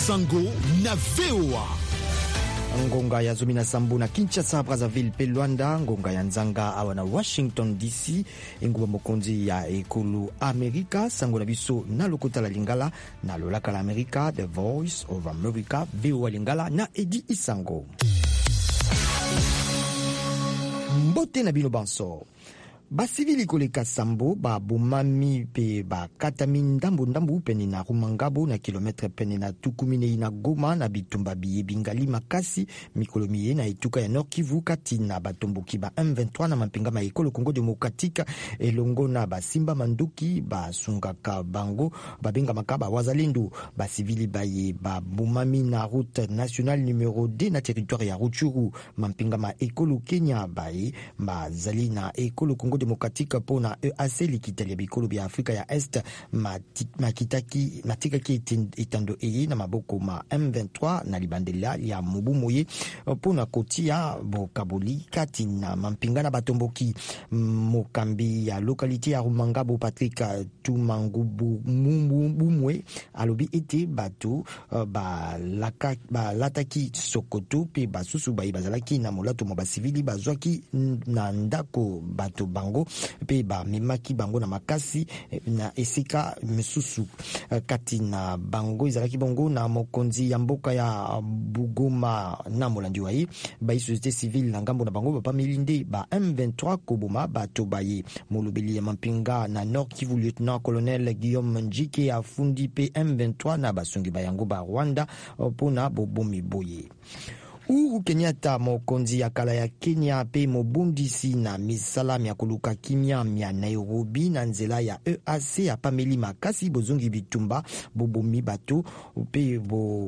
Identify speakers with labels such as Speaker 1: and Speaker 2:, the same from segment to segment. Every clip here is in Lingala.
Speaker 1: Sango na VOA.
Speaker 2: Ngonga ya Zomina Sambu na Kinshasa, Brazzaville pe Luanda, ngonga ya Nzanga awa na Washington DC, nguba mokonzi ya ekulu Amerika, sango na biso na lokota la Lingala na lolaka la Amerika, The Voice of America, VOA Lingala na Edi Isango. Mbote na bino banso. Basivili koleka Sambo ba bumami pe ba katami ndambu pene na Rumangabo na kilometre pene na Tukumine na Goma na bitumba biye bingali makasi mikolo miye na etuka ya Nord Kivu kati na batomboki ba M23 na mampinga ma ekolo Kongo Demokratika elongo na basimba manduki ba sungaka bango babenga makaba wazalendo. Basivili baye ba bumami na route nationale numéro 2 na territoire ya Rutshuru mampinga ma ekolo Kenya baye bazali na ekolo Kongo Demokratika pona EAC likitali bikolo bya Afrika ya Est matikaki itando eye na maboko ma M23 na libandela ya Mubumuye pona kotia bokaboli kati na mampinga na batomboki mokambi ya lokalite ya Rumangabo Patrick Tumangubu Mumwe alobi ete bato lataki Sokoto pe basusu bayi bazalaki na molato mo basivili bazwaki na ndako bato bango pe ba memaki bango na makasi na esika misusu kati na bango izalaki bongo na mokonzi ya mboka ya Bugoma na molandi wayi ba société civile na ngambo na bango ba pamilinde ba M23 koboma bato baye molobeli ya mampinga na Nord Kivu lieutenant colonel Guillaume Njike afundi pe M23 na basungi bayango ba Rwanda pona bobomi boye. Uhuru Kenyatta mokonzi ya kala ya Kenya pe mobundisi na misala ya koluka kimia ya Nairobi na nzela ya EAC apameli makasi bozongi bitumba bobomi bato pe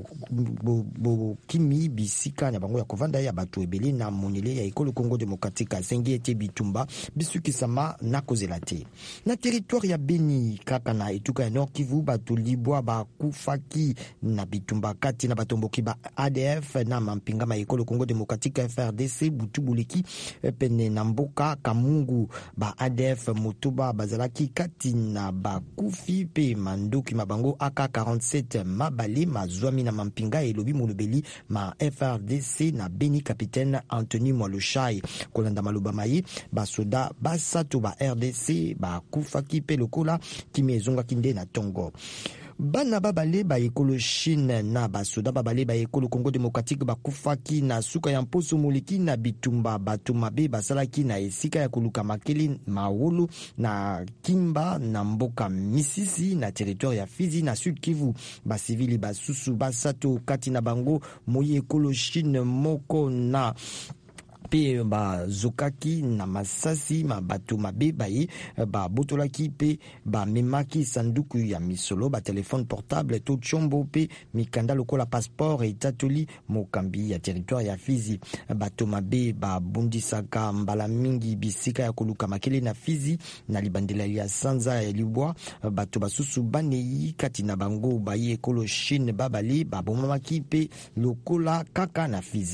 Speaker 2: bo kimi bisika na bango ya kovanda ya bato ebele na monele ya ekolo Kongo Demokratika sengi ete bitumba bisukisama na kozelate na territoire ya Beni kaka na etuka ya Nord Kivu bato libwa ba kufaki na bitumba kati na batomboki ba ADF na mampinga ma ekolo Kongo Demokratika FRDC butubuliki pene na mboka Kamungu ba ADF motoba bazalaki kati na bakufi pe mandoki mabango AK-47 mabale mazwami na mampinga elobi molobeli ma FRDC na Beni capitaine Anthony Mwaloshai kolanda maloba maye basoda basato ba RDC bakufaki pe lokola kimezonga kinde na Tongo. Bana babale ba ekolo Chine na basoda babale ba ekolo Kongo Demokratique bakufaki na suka ya mposo moliki na bitumba bato mabe basalaki na esika ya koluka makeli mawolo na Kimba na mboka Misisi na territoire ya Fizi na Sud Kivu. Basivili basusu basato kati na bango moye ekolo Chine moko na pe ba zokaki na masasi mabato mabe baye ba botolaki pe ba memaki sanduku ya misolo ba telefone portable to chombo pe mikanda lokola passeport etatoli mokambi ya territoire ya Fizi. Bato mabe ba bundisaka mbala mingi bisika ya koluka makele na Fizi na libandela ya Sanza ya Libwa. Bato basusu banei kati na bango baye ekolo Chine babali ba bomamaki pe lokola kaka na Fizi.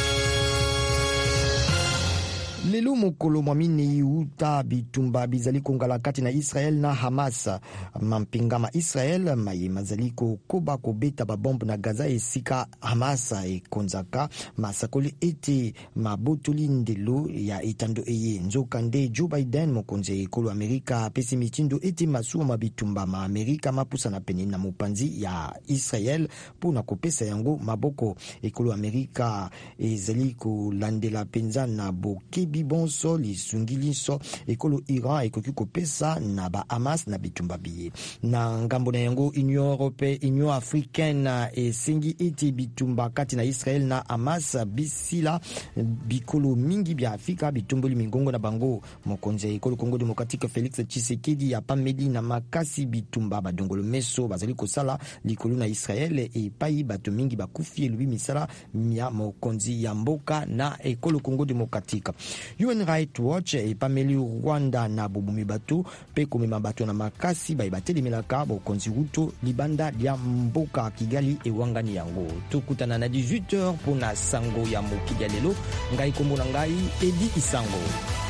Speaker 2: Lelo mokolo mwamini uta bitumba bizali kongala kati na Israel na Hamas mampinga ma Israel maye mazaliko koba kobeta ba bombe na Gaza esika Hamas ekonzaka masakoli ete mabotoli ndelo ya itando eye nzokande Joe Biden mokonzi ekolo Amerika pesi mitindo ete masuwa mabitumba ma Amerika mapusa na pene na mopanzi ya Israel pona kopesa yango maboko. Ekolo Amerika ezali kolandela penza na boke bibonso lisungiliso ekolo Iran ekoki kopesa na ba Hamas na bitumba biye na ngambo na yango Union Africaine esengi ete bitumba kati na Israel na Hamas bisila bikolo mingi bya Afrika bitumboli mingongo na bango. Mokonzi ekolo Kongo Demokratique Felix Tshisekedi apameli na makasi bitumba badongolo meso bazali kosala likolo na Israel epai bato mingi bakufi elubi misala ya mokonzi ya mboka na ekolo Kongo Demokratique. Human Rights Watch epameli Rwanda na bobumi bato pe komema bato na makasi baibatelemelaka bokonzi Ruto libanda lya mboka Kigali ewangani yango. Tokutana na 18h pona sango ya mokili ya lelo. Ngai kombo na ngai Edi Isango.